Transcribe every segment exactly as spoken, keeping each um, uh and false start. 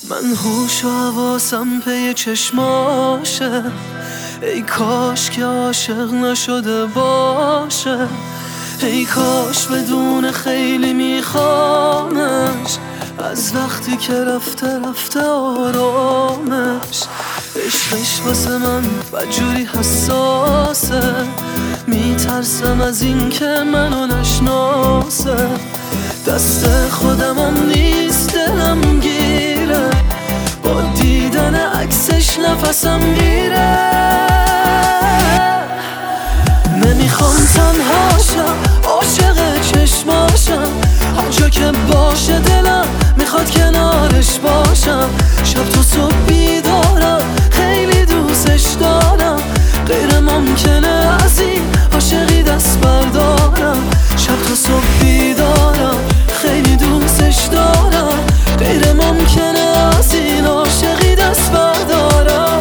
من هوش و حواسم پی چشماشه، ای کاش که عاشق نشده باشه، ای کاش بدون خیلی میخوامش، از وقتی که رفته رفته آرامش. عشقش واسه من بدجوری حساسه، میترسم از این که منو نشناسه، دست خودمم نیست دلم گیره، با دیدن عکسش نفسم میره. نمیخوام تنها شم، عاشق چشماشم، هر جا که باشه دلم میخواد کنارش باشم. شب تا صبح بیدارم، خیلی دوستش دارم، غیر ممکنه از این عاشقی دست بردارم. شب تا صبح بیدارم، خیلی دوستش دارم، غیر ممکنه از این عاشقی دست بردارم.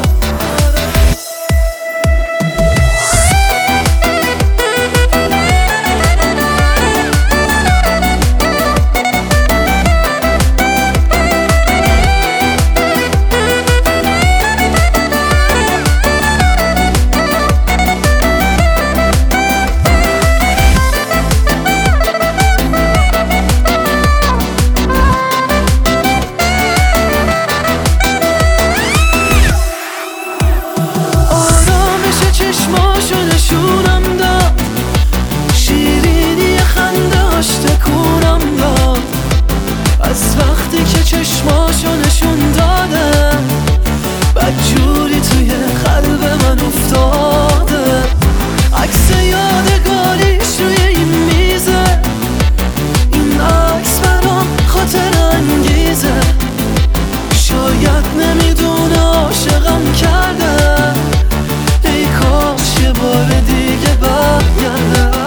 چشماشو نشونم داد، شیرینی خنده هاش تکونم داد، از وقتی که چشماشو نشون داده بدجوری توی قلب من افتاده. عکس یادگاریش روی این میزه، این عکس برام خاطر انگیزه، شاید نمیدونه عاشقم کرده، ای کاش یه بار دیگه برگرده.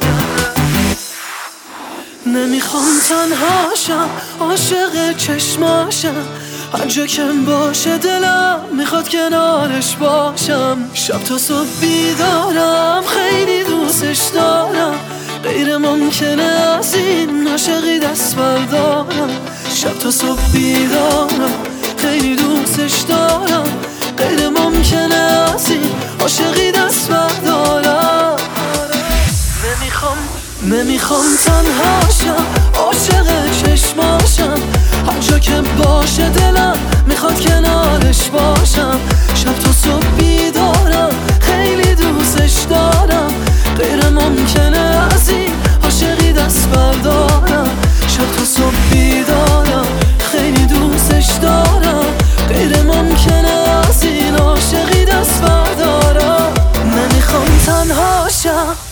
نمیخوام تنها شم، عاشق چشماشم، هر جا که باشه دلم میخواد کنارش باشم. شب تا صبح بیدارم، خیلی دوستش دارم، غیر ممکنه از این عاشقی دست بردارم. شب تا صبح بیدارم، خیلی دوستش دارم، غیر ممکنه از این عاشقی دست بردارم. نمیخوام نمیخوام تنها شم، عاشق چشماشم، هر جا که باشه دلم میخواد کنارش باشم. شب تا صبح بیدارم، خیلی دوستش دارم، غیر ممکنه از این عاشقی دست بردارم. شب تا صبح بیدارم، خیلی دوستش دارم، غیر ممکنه از این عاشقی دست بردارم. نمیخوام تنها شم.